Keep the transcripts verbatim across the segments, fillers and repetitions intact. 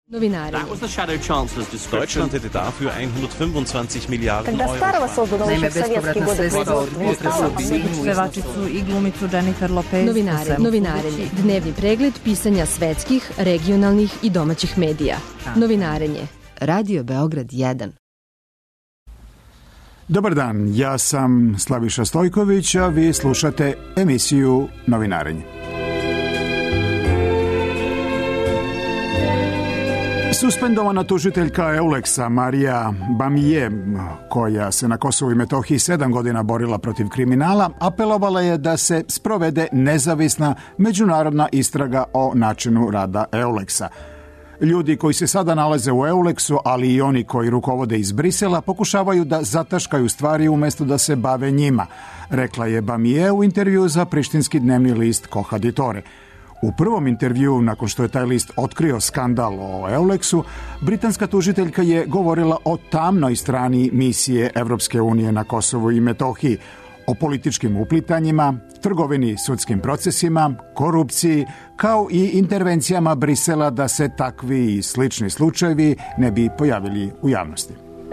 Novinari. Deutschland hätte dafür hundertfünfundzwanzig Milliarden Euro. Naime, bespovratna sredstva od Microsoftu. Pevačicu i glumicu Jennifer Lopez. Novinari, novinarenje, dnevni pregled pisanja svetskih, regionalnih i domaćih medija. Novinarenje. Radio Beograd jedan. Dobar dan, ja sam Slaviša Stojković, a vi slušate emisiju Novinarenje. Suspendovana tužiteljka Euleksa Marija Bamije, koja se na Kosovu i Metohiji sedam godina borila protiv kriminala, apelovala je da se sprovede nezavisna međunarodna istraga o načinu rada Euleksa. Ljudi koji se sada nalaze u Euleksu, ali i oni koji rukovode iz Brisela, pokušavaju da zataškaju stvari umjesto da se bave njima, rekla je Bamije u intervju za prištinski dnevni list Kohaditore. U prvom intervjuu, nakon što je taj list otkrio skandal o Euleksu, britanska tužiteljka je govorila o tamnoj strani misije Evropske unije na Kosovu i Metohiji, o političkim uplitanjima, trgovini sudskim procesima, korupciji, kao i intervencijama Brisela da se takvi i slični slučajevi ne bi pojavili u javnosti.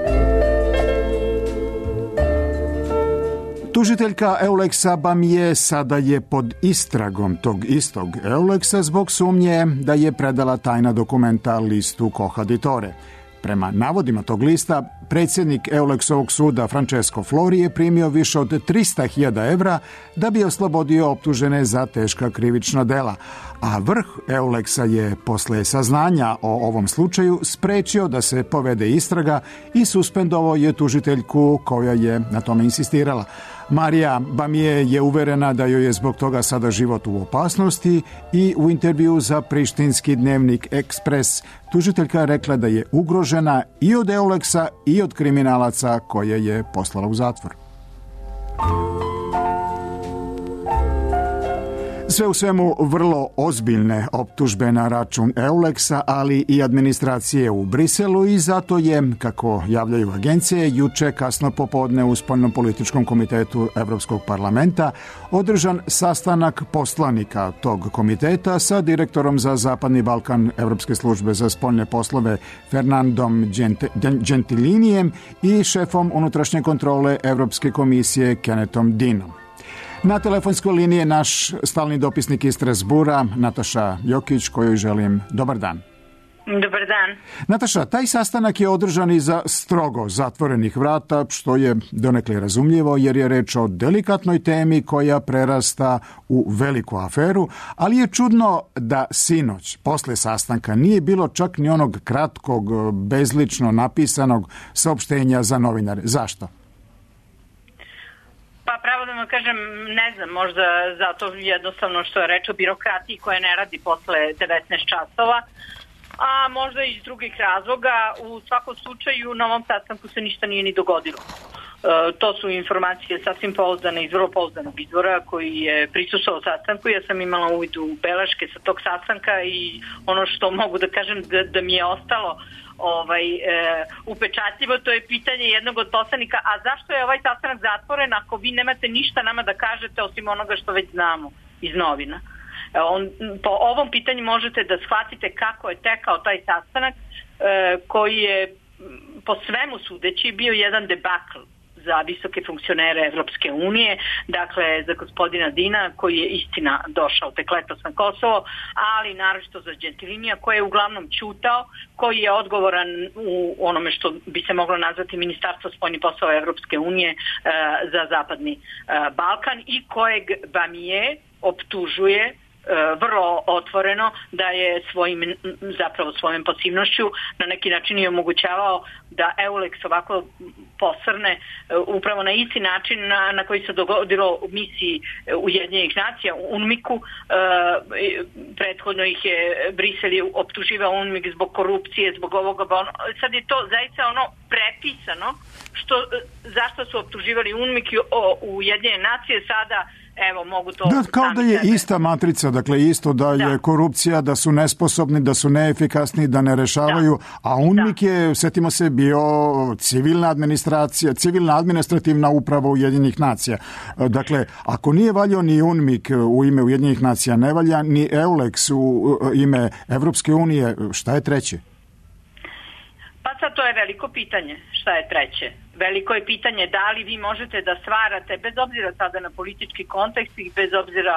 Tužiteljka Euleksa Bamije sada je pod istragom tog istog Euleksa zbog sumnje da je predala tajna dokumenta listu Kohaditore. Prema navodima tog lista, predsjednik Euleksovog suda Francesco Flori je primio više od trista hiljada evra da bi oslobodio optužene za teška krivična dela, a vrh Euleksa je posle saznanja o ovom slučaju sprečio da se povede istraga i suspendovao je tužiteljku koja je na tome insistirala. Marija Bamije je uverena da joj je zbog toga sada život u opasnosti i u intervju za prištinski dnevnik Ekspres tužiteljka je rekla da je ugrožena i od Euleksa i od kriminalaca koje je poslala u zatvor. Sve u svemu vrlo ozbiljne optužbe na račun Euleksa, ali i administracije u Briselu i zato je, kako javljaju agencije, juče kasno popodne u Spoljnopolitičkom komitetu Evropskog parlamenta održan sastanak poslanika tog komiteta sa direktorom za Zapadni Balkan Evropske službe za spoljne poslove Fernandom Gentilinijem i šefom unutrašnje kontrole Evropske komisije Kennethom Deanom. Na telefonskoj liniji je naš stalni dopisnik iz Strasbura, Nataša Jokić, kojoj želim dobar dan. Dobar dan. Nataša, taj sastanak je održan iza strogo zatvorenih vrata, što je donekle razumljivo jer je reč o delikatnoj temi koja prerasta u veliku aferu, ali je čudno da sinoć, posle sastanka, nije bilo čak ni onog kratkog, bezlično napisanog saopštenja za novinare. Zašto? Pa pravo da vam kažem, ne znam, možda zato jednostavno što je reč o birokratiji koja ne radi posle devetnaest časova, a možda i iz drugih razloga. U svakom slučaju na ovom sastanku se ništa nije ni dogodilo. E, to su informacije sasvim pouzdane iz vrlo pouzdanog izvora koji je prisustvovao sastanku. Ja sam imala uvid u beleške sa tog sastanka i ono što mogu da kažem da, da mi je ostalo ovaj e, upečatljivo, to je pitanje jednog od poslanika, a zašto je ovaj sastanak zatvoren ako vi nemate ništa nama da kažete osim onoga što već znamo iz novina. E, on, po ovom pitanju možete da shvatite kako je tekao taj sastanak e, koji je po svemu sudeći bio jedan debakl za visoke funkcionere Evropske unije, dakle za gospodina Dina koji je istina došao tek letos na Kosovo, ali naročito za Gentilinija koji je uglavnom ćutao, koji je odgovoran u onome što bi se moglo nazvati Ministarstvo spoljnih poslova Evropske unije e, za Zapadni e, Balkan i kojeg Bamije optužuje vrlo otvoreno da je svojim, zapravo svojom pasivnošću na neki način i omogućavao da Euleks ovako posrne upravo na isti način na, na koji se dogodilo u misiji Ujedinjenih nacija u UNMIK-u. E, prethodno ih je Brisel je optuživao UNMIK zbog korupcije, zbog ovoga. Sad je to zaista ono prepisano što, zašto su optuživali UNMIK u Ujedinjene nacije, sada evo, mogu to... Da, kao da je sebe. Ista matrica, dakle isto da, da je korupcija, da su nesposobni, da su neefikasni, da ne rešavaju, da. A UNMIK da. je, setimo se, bio civilna administracija, civilna administrativna uprava Ujedinjenih nacija. Dakle, ako nije valjao ni UNMIK u ime Ujedinjenih nacija, ne valja ni Euleks u ime Evropske unije, šta je treće? Pa sad to je veliko pitanje. Šta je treće? Veliko je pitanje da li vi možete da stvarate, bez obzira sada na politički kontekst i bez obzira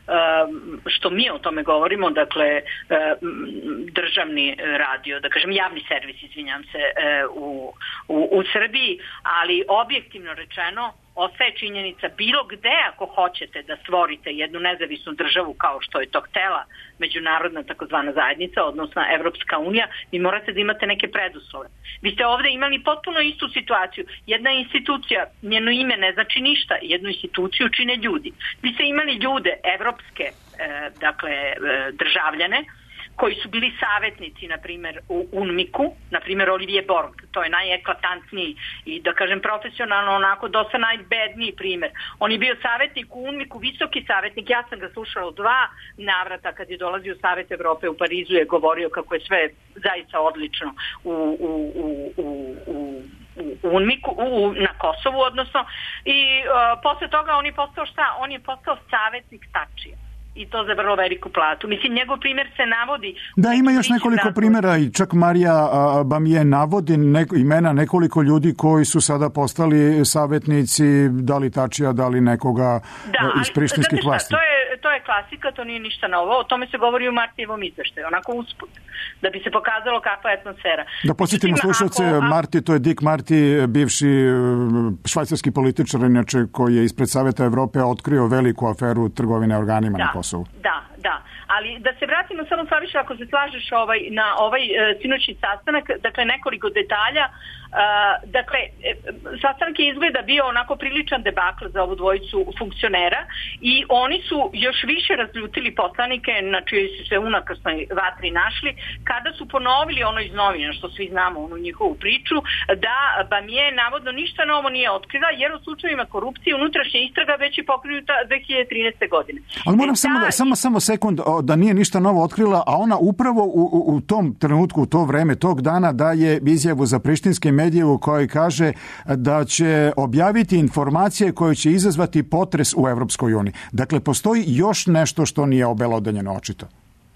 um, što mi o tome govorimo, dakle um, državni radio, da kažem javni servis, izvinjam se, uh, u, u, u Srbiji, ali objektivno rečeno ostaje činjenica bilo gde ako hoćete da stvorite jednu nezavisnu državu kao što je to htela međunarodna takozvana zajednica, odnosno Evropska unija, vi morate da imate neke preduslove. Vi ste ovde imali potpuno istu situaciju. Jedna institucija, njeno ime ne znači ništa, jednu instituciju čine ljudi. Vi ste imali ljude, evropske, e, dakle, e, državljane, koji su bili savjetnici, na primjer, u UNMIK-u, na primjer Olivier Borg, to je najeklatantniji i, da kažem, profesionalno onako dosta najbedniji primjer. On je bio savjetnik u UNMIK-u, visoki savjetnik, ja sam ga slušala u dva navrata kad je dolazio u Savet Evrope u Parizu, je govorio kako je sve zaista odlično u, u, u, u, u u UNMIK-u, u, na Kosovu, odnosno, i uh, posle toga on je postao šta? On je postao savjetnik Tačija. I to za vrlo veliku platu. Mislim, njegov primjer se navodi... Da, ima još nekoliko primjera i čak Marija Bamije navodi neko, imena nekoliko ljudi koji su sada postali savjetnici, da li Tačija, da li nekoga da, iz prištinskih šta, vlasti. To je, to je klasika, to nije ništa novo. O tome se govori u Martijevom izveštaju, onako usput, da bi se pokazalo kakva je atmosfera. Da podsjetimo slušalce, ako... Marti, to je Dick Marty, bivši švajcarski političar, inače koji je ispred Saveta Evrope otkrio veliku aferu trgovine organima da. na Kosovu. Da, da. Ali da se vratimo samo Slaviša, ako se slažeš ovaj, na ovaj e, sinoćni sastanak, dakle nekoliko detalja. Uh, dakle, sastanak je izgleda bio onako priličan debakl za ovu dvojicu funkcionera i oni su još više razljutili poslanike na čijoj su se unakrsnoj vatri našli kada su ponovili ono iz novina, što svi znamo, onu njihovu priču, da Bamije navodno ništa novo nije otkrila, jer u slučajevima korupcije unutrašnja istraga već je pokrenuta dve hiljade trinaeste. godine. Ali moram samo, da, samo, samo sekund da nije ništa novo otkrila, a ona upravo u, u, u tom trenutku, u to vreme, tog dana daje izjavu za prištinske medije u kojoj kaže da će objaviti informacije koje će izazvati potres u Evropskoj uniji. Dakle, postoji još nešto što nije obelodanjeno očito.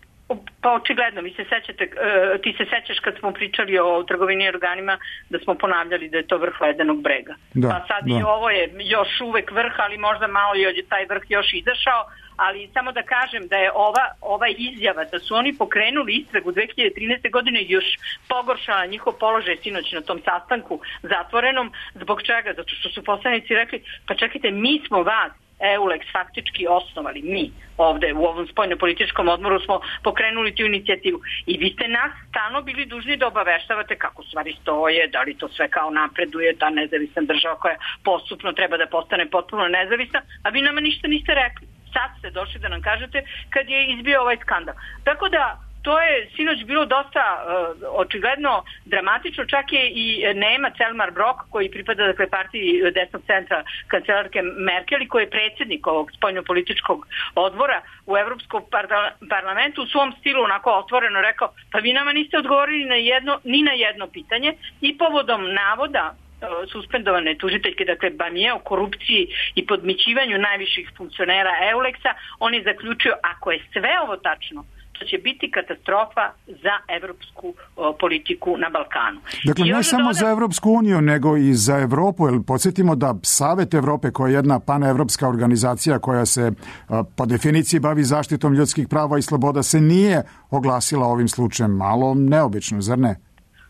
Pa očigledno, vi se sećate, ti se sećaš kad smo pričali o trgovini organima da smo ponavljali da je to vrh ledenog brega. Da, pa sad da. I ovo je još uvek vrh, ali možda malo je taj vrh još izašao, ali samo da kažem da je ova, ova izjava da su oni pokrenuli istragu dve hiljade trinaeste. godine još pogoršala njihov položaj sinoć na tom sastanku zatvorenom. Zbog čega? Zato što su poslanici rekli, pa čekajte, mi smo vas EULEX faktički osnovali, mi ovde u ovom spoljnopolitičkom odmoru smo pokrenuli tu inicijativu i vi ste nas stalno bili dužni da obaveštavate kako stvari stoje, da li to sve kao napreduje, ta nezavisna država koja postupno treba da postane potpuno nezavisna, a vi nama ništa niste rekli. Sad ste došli da nam kažete kad je izbio ovaj skandal. Tako da to je sinoć bilo dosta uh, očigledno dramatično, čak je i Nemac Elmar Brok, koji pripada dakle partiji desnog centra kancelarke Merkel i koji je predsjednik ovog spoljnopolitičkog odbora u Evropskom parlamentu, u svom stilu onako otvoreno rekao, pa vi nama niste odgovorili na jedno, ni na jedno pitanje i povodom navoda suspendovane tužiteljke, dakle Bamije, o korupciji i podmićivanju najviših funkcionera EULEX-a, on je zaključio, ako je sve ovo tačno, to će biti katastrofa za evropsku o, politiku na Balkanu. Dakle, ne samo doda... za Evropsku uniju, nego i za Evropu, jer podsjetimo da Savet Evrope, koja je jedna panevropska organizacija koja se a, po definiciji bavi zaštitom ljudskih prava i sloboda, se nije oglasila ovim slučajem. Malo neobično, zar ne?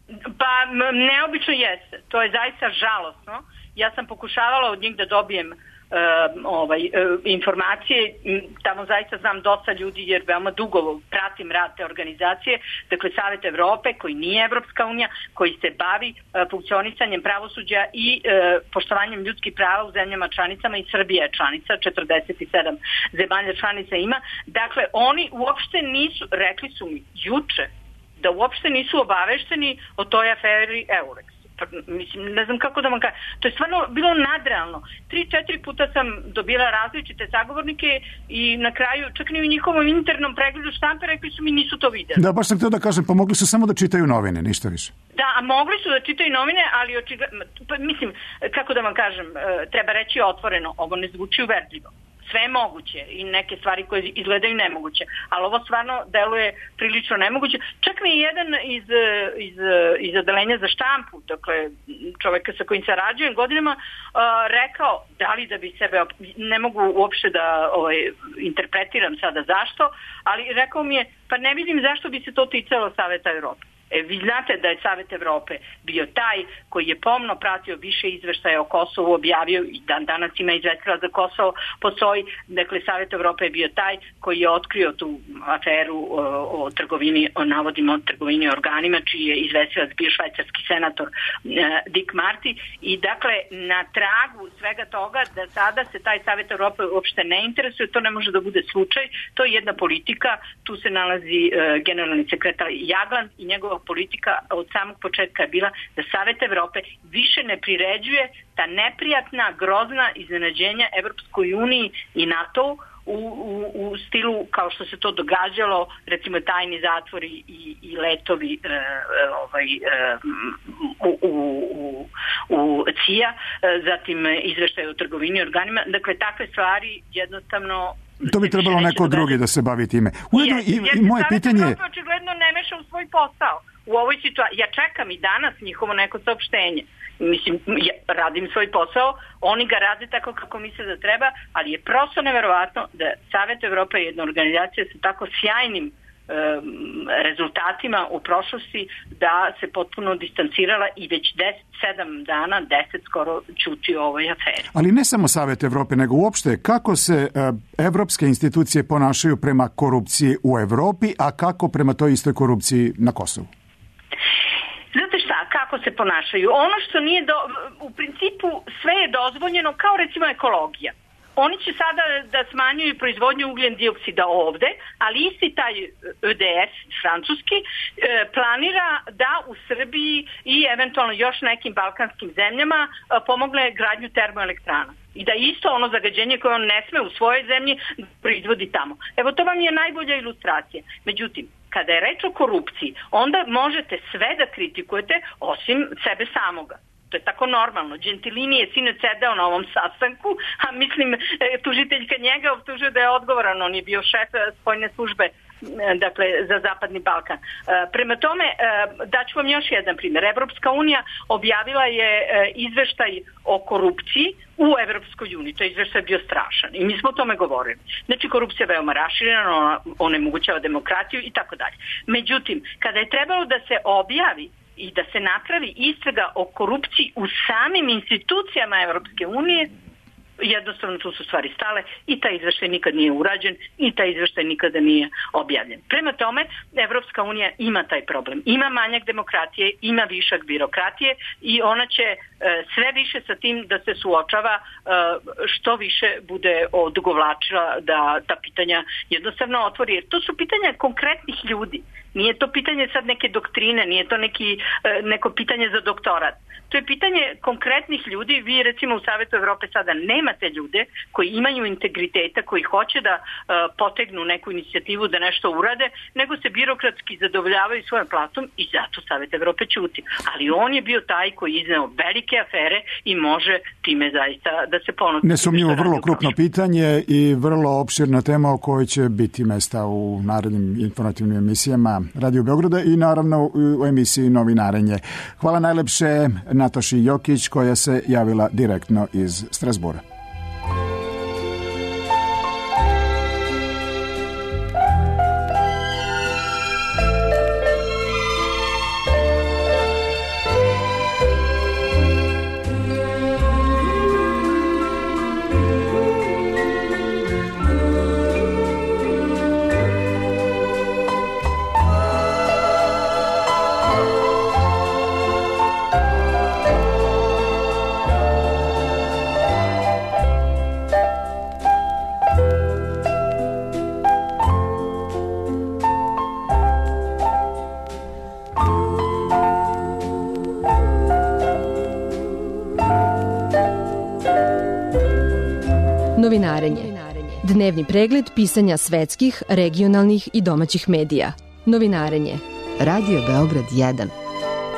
Pa neobično jeste. To je zaista žalosno. Ja sam pokušavala od njih da dobijem Uh, ovaj, uh, informacije, tamo zaista znam dosta ljudi jer veoma dugo pratim rad te organizacije, dakle Savet Evrope koji nije Evropska unija, koji se bavi uh, funkcionisanjem pravosuđa i uh, poštovanjem ljudskih prava u zemljama članicama i Srbija je članica, četrdeset sedam zemalja članica ima, dakle oni uopšte nisu, rekli su mi juče da uopšte nisu obavešteni o toj aferi EULEX. Mislim, ne znam kako da vam kažem. To je stvarno bilo nadrealno. Tri, četiri puta sam dobila različite sagovornike i na kraju, čak ni u njihovom internom pregledu štampe, rekli su mi nisu to videli. Da, baš sam htio da kažem, pa mogli su samo da čitaju novine, ništa više. Da, a mogli su da čitaju novine, ali očigledno, pa, mislim, kako da vam kažem, treba reći otvoreno, ovo ne zvuči uverljivo. sve je moguće i neke stvari koje izgledaju nemoguće, ali ovo stvarno deluje prilično nemoguće. Čak mi je jedan iz, iz, iz odelenja za štampu, dakle čoveka sa kojim sarađujem godinama, uh, rekao da li da bi sebe, ne mogu uopšte da ovaj, interpretiram sada zašto, ali rekao mi je, pa ne vidim zašto bi se to ticalo Saveta Evrope. E, vi znate da je Savet Evrope bio taj koji je pomno pratio više izveštaja o Kosovu, objavio i dan danas ima izvestila za Kosovo, postoji, dakle Savet Evrope je bio taj koji je otkrio tu aferu o, o trgovini, o navodima o trgovini organima, čiji je izvestilac bio švajcarski senator e, Dick Marty i dakle na tragu svega toga da sada se taj Savet Evrope uopšte ne interesuje, to ne može da bude slučaj, to je jedna politika, tu se nalazi e, generalni sekretar Jagland i njegova politika od samog početka je bila da Savet Evrope više ne priređuje ta neprijatna, grozna iznenađenja Evropskoj uniji i NATO u, u, u stilu kao što se to događalo, recimo tajni zatvori i, i letovi e, ovaj, e, u, u, u C I A, zatim izveštaj o trgovini organima. Dakle, takve stvari jednostavno to bi trebalo neko drugi da se bavi time. Ujedno, yes, i, jer i moje pitanje je... očigledno ne meša u svoj posao. U ovoj situaciji, ja čekam i danas njihovo neko saopštenje. Mislim, ja radim svoj posao, oni ga rade tako kako misle da treba, ali je prosto neverovatno da Savet Evrope je jedna organizacija sa tako sjajnim rezultatima u prošlosti da se potpuno distancirala i već deset, sedam dana, deset skoro ćuti o ovoj aferi. Ali ne samo Savet Evrope, nego uopšte kako se evropske institucije ponašaju prema korupciji u Evropi, a kako prema toj istoj korupciji na Kosovu? Znate šta, kako se ponašaju? Ono što nije, do, u principu sve je dozvoljeno kao recimo ekologija. Oni će sada da smanjuju proizvodnju ugljen dioksida ovde, ali isti taj E D S francuski planira da u Srbiji i eventualno još nekim balkanskim zemljama pomogne gradnju termoelektrana. I da isto ono zagađenje koje on ne sme u svojoj zemlji proizvodi tamo. Evo to vam je najbolja ilustracija. Međutim, kada je reč o korupciji, onda možete sve da kritikujete osim sebe samoga. To je tako normalno. Gentilini je sinoć sedeo na ovom sastanku, a mislim, tužiteljka njega optužuje da je odgovoran. On je bio šef spoljne službe, dakle, za Zapadni Balkan. Prema tome, daću vam još jedan primjer. Evropska unija objavila je izveštaj o korupciji u Evropskoj uniji. To je izveštaj bio strašan i mi smo o tome govorili. Znači, korupcija je veoma raširena, ona onemogućava demokratiju i tako dalje. Međutim, kada je trebalo da se objavi i da se napravi istraga o korupciji u samim institucijama Evropske unije, jednostavno tu su stvari stale i taj izveštaj nikad nije urađen i taj izveštaj nikada nije objavljen. Prema tome, Evropska unija ima taj problem. Ima manjak demokratije, ima višak birokratije i ona će e, sve više sa tim da se suočava e, što više bude odugovlačila da ta pitanja jednostavno otvori. Jer to su pitanja konkretnih ljudi. Nije to pitanje sad neke doktrine, nije to neki, e, neko pitanje za doktorat. To je pitanje konkretnih ljudi. Vi recimo u Savetu Evrope sada nemate ljude koji imaju integriteta, koji hoće da uh, potegnu neku inicijativu da nešto urade, nego se birokratski zadovoljavaju svojom platom i zato Savet Evrope ćuti. Ali on je bio taj koji je izneo velike afere i može time zaista da se ponosi. Nesumnjivo vrlo krupno pitanje i vrlo opširna tema o kojoj će biti mesta u narednim informativnim emisijama Radio Beograda i naravno u emisiji Novinarenje. Hvala najlepše Nataši Jokić koja se javila direktno iz Strasbura. Novinarenje. Dnevni pregled pisanja svetskih, regionalnih i domaćih medija. Novinarenje. Radio Beograd jedan.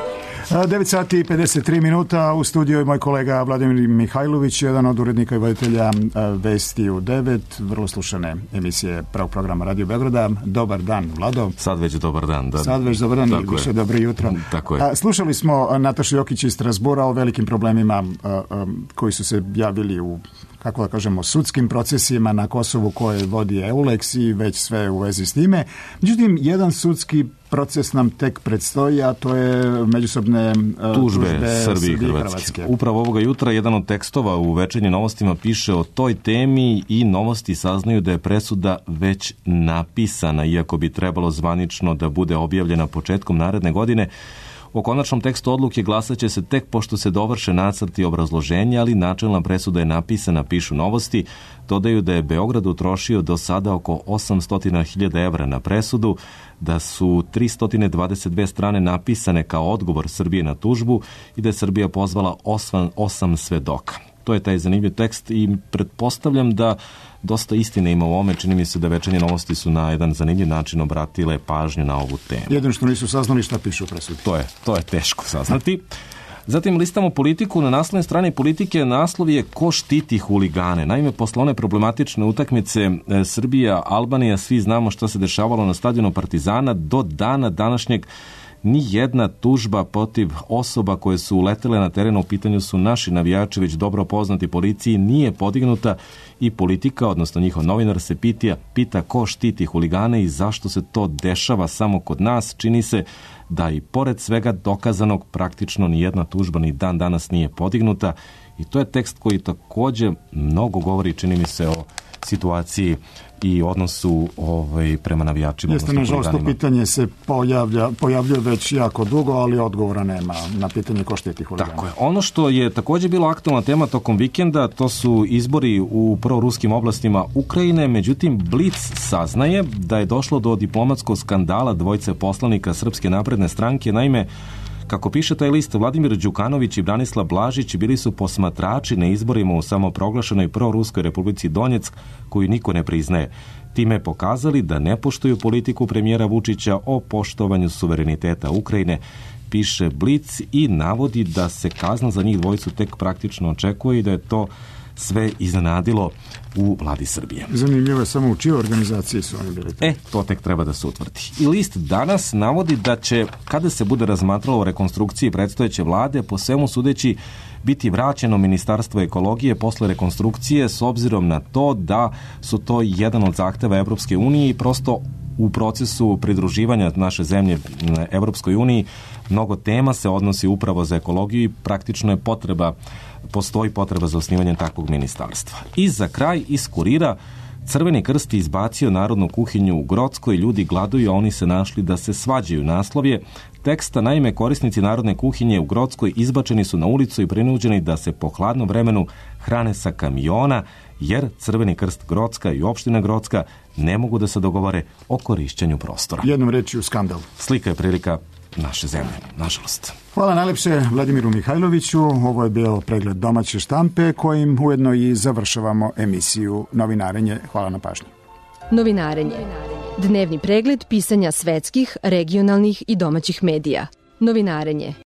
devet sati i pedeset tri minuta, u studiju je moj kolega Vladimir Mihajlović, jedan od urednika i voditelja Vesti u devet, vrlo slušane emisije prvog programa Radio Beograda. Dobar dan, Vlado. Sad već dobar dan. Da. Sad već dobar dan i više dobro jutro. Tako je. Slušali smo Natašu Jokić iz Strasbura o velikim problemima koji su se javili u, kako da kažemo, sudskim procesima na Kosovu koje vodi Eulex i već sve u vezi s time. Međutim, jedan sudski proces nam tek predstoji, a to je međusobne uh, tužbe, tužbe Srbije i Hrvatske. Hrvatske. Upravo ovoga jutra jedan od tekstova u Večernjim novostima piše o toj temi i Novosti saznaju da je presuda već napisana, iako bi trebalo zvanično da bude objavljena početkom naredne godine. O konačnom tekstu odluke glasaće se tek pošto se dovrše nacrti obrazloženja, ali načelna presuda je napisana, pišu Novosti. Dodaju da je Beograd utrošio do sada oko osamsto hiljada evra na presudu, da su tristo dvadeset dve strane napisane kao odgovor Srbije na tužbu i da je Srbija pozvala osam, osam svedoka. To je taj zanimljiv tekst i pretpostavljam da dosta istine ima u ovome. Čini mi se da Večernje novosti su na jedan zanimljiv način obratile pažnju na ovu temu. Jedino što nisu saznali šta piše u presudi. To je, to je teško saznati. Zatim listamo Politiku. Na naslovnoj strani Politike naslov je Ko štiti huligane. Naime, posle one problematične utakmice e, Srbija-Albanija, svi znamo šta se dešavalo na stadionu Partizana. Do dana današnjeg ni jedna tužba protiv osoba koje su uletele na teren, u pitanju su naši navijači, već dobro poznati policiji, nije podignuta i Politika, odnosno njihov novinar, se pita, pita ko štiti huligane i zašto se to dešava samo kod nas. Čini se da i pored svega dokazanog praktično ni jedna tužba ni dan danas nije podignuta i to je tekst koji također mnogo govori, čini mi se, o situaciji i odnosu ovaj, prema navijačima. Jeste, nažalost, to pitanje se pojavlja, pojavljuje već jako dugo, ali odgovora nema na pitanje ko štiti huligane. Tako je. Ono što je također bilo aktualna tema tokom vikenda, to su izbori u proruskim oblastima Ukrajine, međutim Blic saznaje da je došlo do diplomatskog skandala dvojice poslanika Srpske napredne stranke. Naime, kako piše taj list, Vladimir Đukanović i Branislav Blažić bili su posmatrači na izborima u samoproglašenoj proruskoj Republici Donjeck, koju niko ne priznaje. Time pokazali da ne poštuju politiku premijera Vučića o poštovanju suvereniteta Ukrajine, piše Blic i navodi da se kazna za njih dvojicu tek praktično očekuje i da je to sve iznenadilo u vladi Srbije. Zanimljivo je samo u čijoj organizaciji su oni bili. E, to tek treba da se utvrdi. I list danas navodi da će, kada se bude razmatralo o rekonstrukciji predstojeće vlade, po svemu sudeći biti vraćeno Ministarstvo ekologije posle rekonstrukcije, s obzirom na to da su to jedan od zahteva Evropske unije i prosto u procesu pridruživanja naše zemlje Evropskoj uniji mnogo tema se odnosi upravo za ekologiju i praktično je potreba, postoji potreba za osnivanjem takvog ministarstva. I za kraj iz Kurira, Crveni krst je izbacio narodnu kuhinju u Grockoj, ljudi gladuju, a oni se našli da se svađaju. Naslov je teksta, naime korisnici narodne kuhinje u Grockoj izbačeni su na ulicu i prinuđeni da se po hladnom vremenu hrane sa kamiona, jer Crveni krst Grocka i opština Grocka ne mogu da se dogovore o korišćenju prostora. Jednom rečju skandal. Slika je prilika naše zemlje, nažalost. Hvala najlepše Vladimiru Mihajloviću. Ovo je bio pregled domaće štampe kojim ujedno i završavamo emisiju Novinarenje. Hvala na pažnji. Novinarenje. Dnevni pregled pisanja svetskih, regionalnih i domaćih medija. Novinarenje.